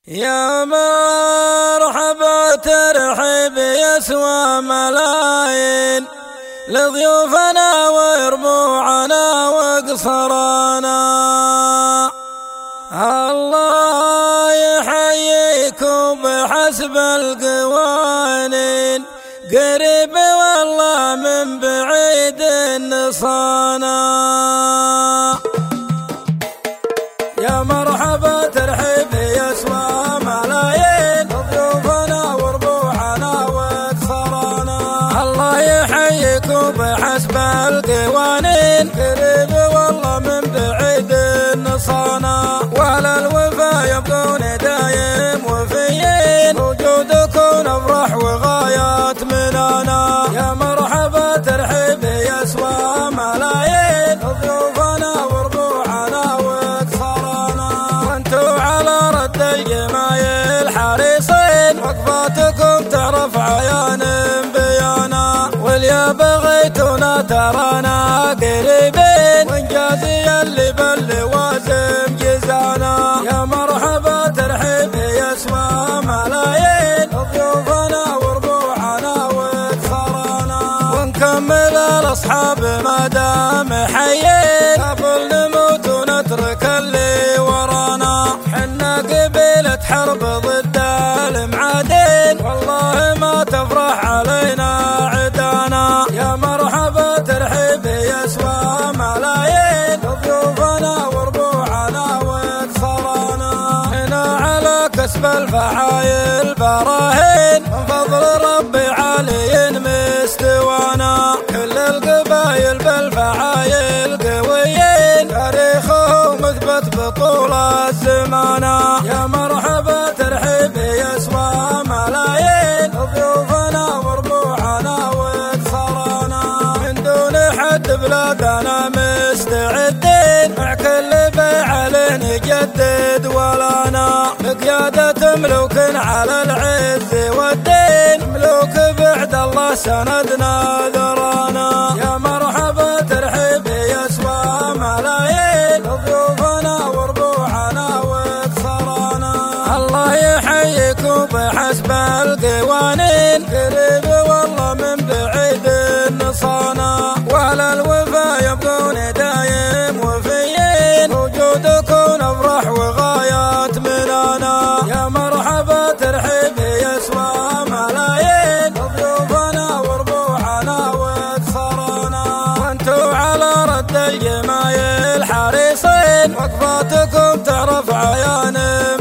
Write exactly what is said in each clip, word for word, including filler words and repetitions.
يا مرحبا ترحب يسوى ملايين لضيوفنا وربوعنا وقصرانا. الله يحييكم بحسب القوانين، قريب والله من بعيد نصانا. يا مرحبا ترحب يسوى ملايين ضيوفنا وربوعنا وقصرانا. الله يحييكم بحسب القوانين، قريب والله من بعيد نصانا. وعلى الوفا يبقون دايم وفيين، وجودكم نفرح وغايات منانا. يا مرحبا ترحب يسوى ملايين ضيوفنا وربوعنا وقصرانا. وانتو على رد الجمايل حريصين، وقفاتكم تعرف عيان بيانا. واليا بغيتونا ترانا قريبين، وانجازي اللي باللوازم جزانا. يا مرحبا ترحب يسوى ملايين ضيوفنا وربوعنا وقصرانا. ونكمل الاصحاب ما دام حيين، قبل نموت ونترك اللي ورانا. حنا قبيلة حرب ضد المعادين، والله ما تفرح علينا عدانا. يا مرحبا ترحب يسوى ملايين ضيوفنا وربوعنا وقصرانا. هنا على كسب الفعايل براهين، من فضل ربي عالي مستوانا. كل القبايل بالفعايل قويين، تاريخهم مثبت بطول الزمانة. يا مرحبا ترحب يسوى ملايين ضيوفنا وربوعنا وقصرانا. من دون حد بلادنا مستعدين، مع كل بيعة نجدد ولانا. بقيادة ملوك على العز والدين، ملوك بعد الله سندنا ذرانا. يا مرحبا ترحب يسوى ملايين ضيوفنا وربوعنا وقصرانا. الله يحييكم بحسب القوانين، قريب والله من بعيد نصانا. وعلى الوفا يبقون دايم وفيين، وجودكم نفرح وغايات منانا. يا مرحبا ترحب يسوى ملايين ضيوفنا وربوعنا وقصرانا. وانتو على رد الجمايل حريصين، وقفاتكم تعرف عيان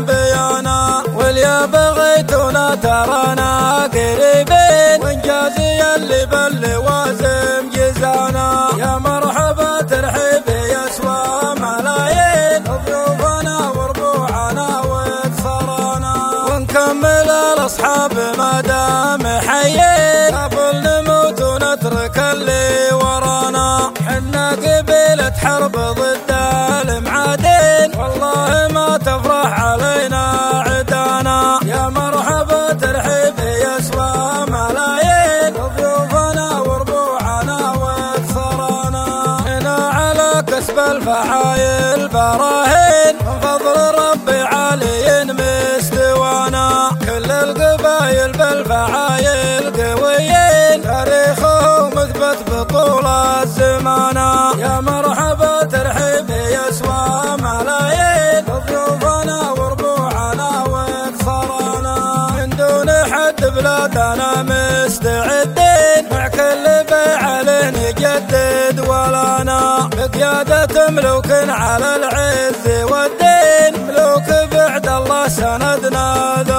بيانا. واليا بغيتونا ترانا قريبين، وانجازي اللي باللوازم جزانا. يا مرحبا ترحب يسوى ملايين ضيوفنا وربوعنا وقصرانا. ونكمل الاصحاب ما دام حيين، قبل نموت ونترك اللي ورانا. حنا قبيلة حرب ضد المعادين، والله ما تفرح علينا عدانا. يا مرحبا ترحب يسوى ملايين ضيوفنا وربوعنا وقصرانا. هنا على كسب الفعايل براهين، من فضل ربي عالي مستوانا. كل القبايل بالفعايل قويين، تاريخهم مثبت بطول الزمانة. يا مرحبا ترحب يسوى ملايين ضيوفنا وربوعنا وقصرانا. من دون حد بلادنا مستعدين، مع كل بيعة نجدد ولانا. بقيادة ملوك على العز والدين، ملوك بعد الله سندنا